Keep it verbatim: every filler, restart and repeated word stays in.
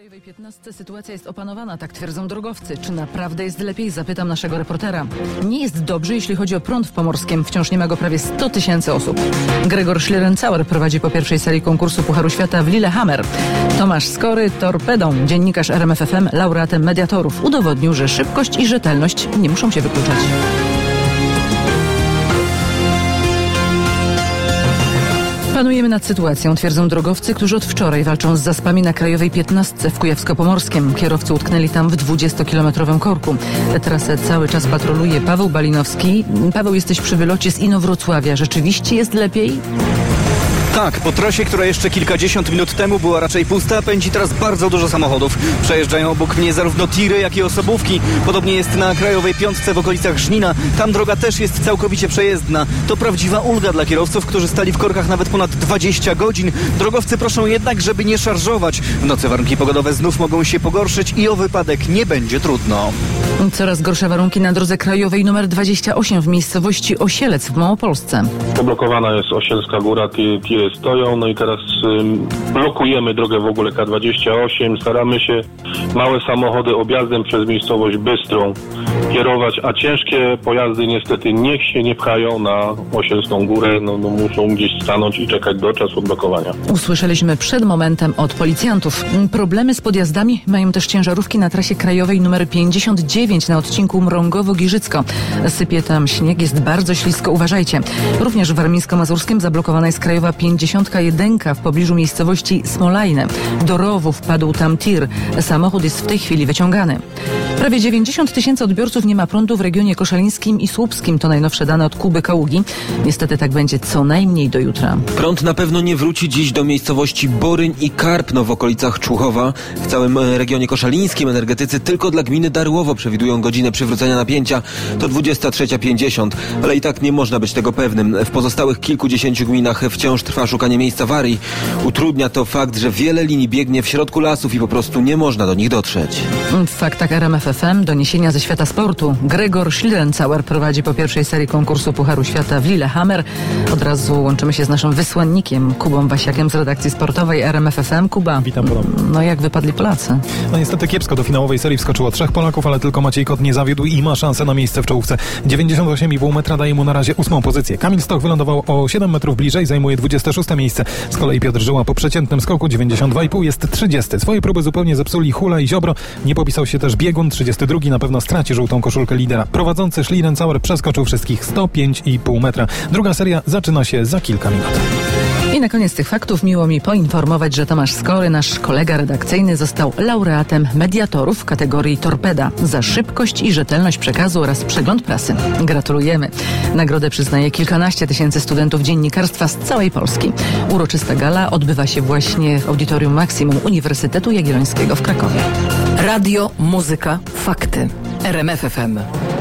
Krajowej piętnastce sytuacja jest opanowana, tak twierdzą drogowcy. Czy naprawdę jest lepiej? Zapytam naszego reportera. Nie jest dobrze, jeśli chodzi o prąd w Pomorskiem. Wciąż nie ma go prawie sto tysięcy osób. Gregor Schlierencauer prowadzi po pierwszej serii konkursu Pucharu Świata w Lillehammer. Tomasz Skory torpedą, dziennikarz R M F F M, laureatem Mediatorów, udowodnił, że szybkość i rzetelność nie muszą się wykluczać. Panujemy nad sytuacją, twierdzą drogowcy, którzy od wczoraj walczą z zaspami na Krajowej piętnastce w Kujawsko-Pomorskiem. Kierowcy utknęli tam w dwudziestokilometrowym korku. Trasę cały czas patroluje Paweł Balinowski. Paweł, jesteś przy wylocie z Inowrocławia. Rzeczywiście jest lepiej? Tak, po trasie, która jeszcze kilkadziesiąt minut temu była raczej pusta, pędzi teraz bardzo dużo samochodów. Przejeżdżają obok mnie zarówno tiry, jak i osobówki. Podobnie jest na Krajowej Piątce w okolicach Żnina. Tam droga też jest całkowicie przejezdna. To prawdziwa ulga dla kierowców, którzy stali w korkach nawet ponad dwadzieścia godzin. Drogowcy proszą jednak, żeby nie szarżować. W nocy warunki pogodowe znów mogą się pogorszyć i o wypadek nie będzie trudno. Coraz gorsze warunki na drodze krajowej numer dwadzieścia osiem w miejscowości Osielec w Małopolsce. Poblokowana jest Osielska Góra, tiry stoją, no i teraz ym, blokujemy drogę w ogóle K dwadzieścia osiem, staramy się małe samochody objazdem przez miejscowość Bystrą kierować, a ciężkie pojazdy niestety niech się nie pchają na Osielską Górę, no, no muszą gdzieś stanąć i czekać do czasu odblokowania. Usłyszeliśmy przed momentem od policjantów. Problemy z podjazdami mają też ciężarówki na trasie krajowej numer pięćdziesiąt dziewięć na odcinku Mrągowo-Giżycko. Sypie tam śnieg, jest bardzo ślisko, uważajcie. Również w warmińsko-mazurskim zablokowana jest krajowa pięćdziesiąt jeden w pobliżu miejscowości Smolajne. Do rowu wpadł tam tir. Samochód jest w tej chwili wyciągany. Prawie dziewięćdziesiąt tysięcy odbiorców nie ma prądu w regionie koszalińskim i słupskim. To najnowsze dane od Kuby Kaługi. Niestety tak będzie co najmniej do jutra. Prąd na pewno nie wróci dziś do miejscowości Boryń i Karpno w okolicach Człuchowa. W całym regionie koszalińskim energetycy tylko dla gminy Darłowo przewidują godzinę przywrócenia napięcia. To dwudziesta trzecia pięćdziesiąt, ale i tak nie można być tego pewnym. W pozostałych kilkudziesięciu gminach wciąż trwa szukanie miejsc awarii. Utrudnia to fakt, że wiele linii biegnie w środku lasów i po prostu nie można do nich dotrzeć. W faktach R M F F M doniesienia ze świata sportu. Gregor Schlierencauer prowadzi po pierwszej serii konkursu Pucharu Świata w Lillehammer. Od razu łączymy się z naszym wysłannikiem Kubą Wasiakiem z redakcji sportowej R M F F M. Kuba, witam ponownie. No jak wypadli Polacy? No niestety kiepsko. Do finałowej serii wskoczyło trzech Polaków, ale tylko Maciej Kot nie zawiódł i ma szansę na miejsce w czołówce. dziewięćdziesiąt osiem i pół metra daje mu na razie ósmą pozycję. Kamil Stoch wylądował o siedem metrów bliżej, zajmuje dwudzieste szóste miejsce. Z kolei Piotr Żyła po przeciętnym skoku dziewięćdziesiąt dwa i pół jest trzydziesty. Swoje próby zupełnie zepsuli Hula i Ziobro. Nie popisał się też Biegun, trzydziesty drugi, na pewno straci żółtą koszulkę lidera. Prowadzący Schlierencauer przeskoczył wszystkich sto pięć i pół metra. Druga seria zaczyna się za kilka minut. I na koniec tych faktów miło mi poinformować, że Tomasz Skory, nasz kolega redakcyjny, został laureatem Mediatorów w kategorii torpeda za szybkość i rzetelność przekazu oraz przegląd prasy. Gratulujemy. Nagrodę przyznaje kilkanaście tysięcy studentów dziennikarstwa z całej Polski. Uroczysta gala odbywa się właśnie w Audytorium Maksimum Uniwersytetu Jagiellońskiego w Krakowie. Radio, muzyka, fakty. R M F F M.